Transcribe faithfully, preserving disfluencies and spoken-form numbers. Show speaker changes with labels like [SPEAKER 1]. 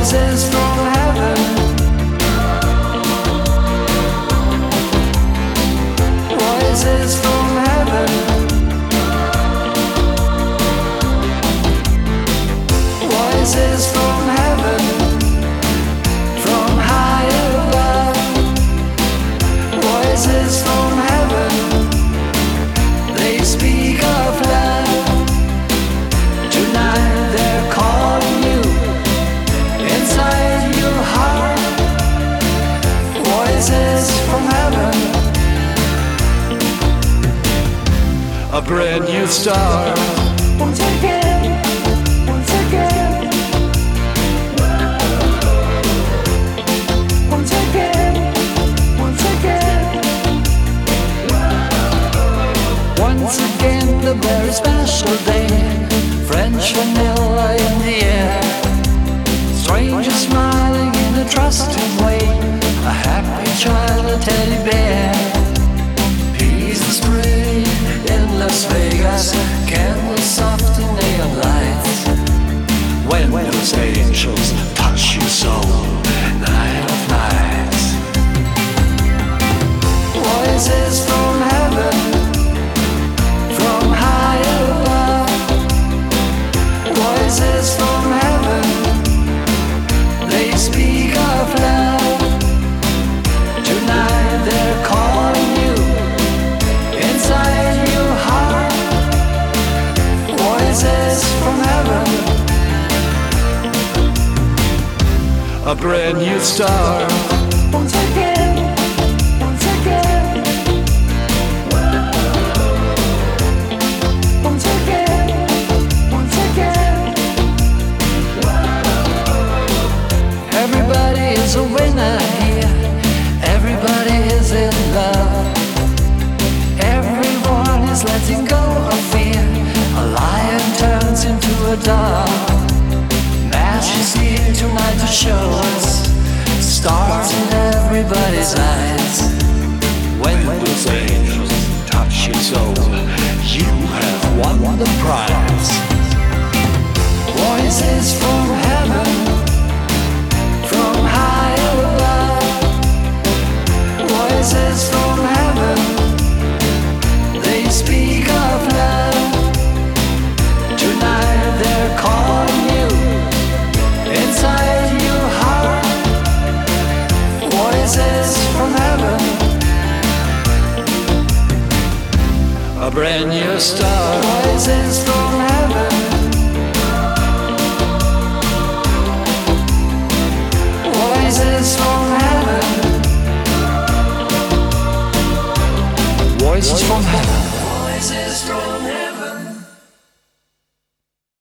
[SPEAKER 1] Voices from heaven. Voices from heaven. Voices from heaven. From high above. Voices from heaven. They speak of love. Tonight they're calling you inside your heart. Voices from heaven. A brand new star. Once again, once again. Once again, once again. Once again, the very special day. French vanilla in the air. Strangers smiling in a trusting way. A happy child, a teddy bear. Peace is pretty in Las Vegas. Candles soft in neon lights. When those angels touch your soul, night of nights. Voices from heaven. From high above. Voices from heaven. They speak of love. Tonight they're calling you inside your heart. Voices from heaven. A brand new star. Once again, once again. Once again, once again. Everybody is a winner here. Everybody is in love. Everyone is letting go of fear. A lion turns into a dove. Match is here tonight to show us stars in everybody's eyes. When those angels touch your soul, you have won the prize. Voices from heaven. From high above. Voices from heaven. They speak of love. Tonight they're calling you inside your heart. Voices from heaven. A brand new star. Voices from heaven. Voices from heaven. Voices from heaven.